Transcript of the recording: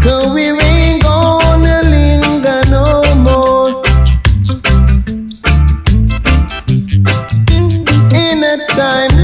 So we ain't gonna linger no more. In a time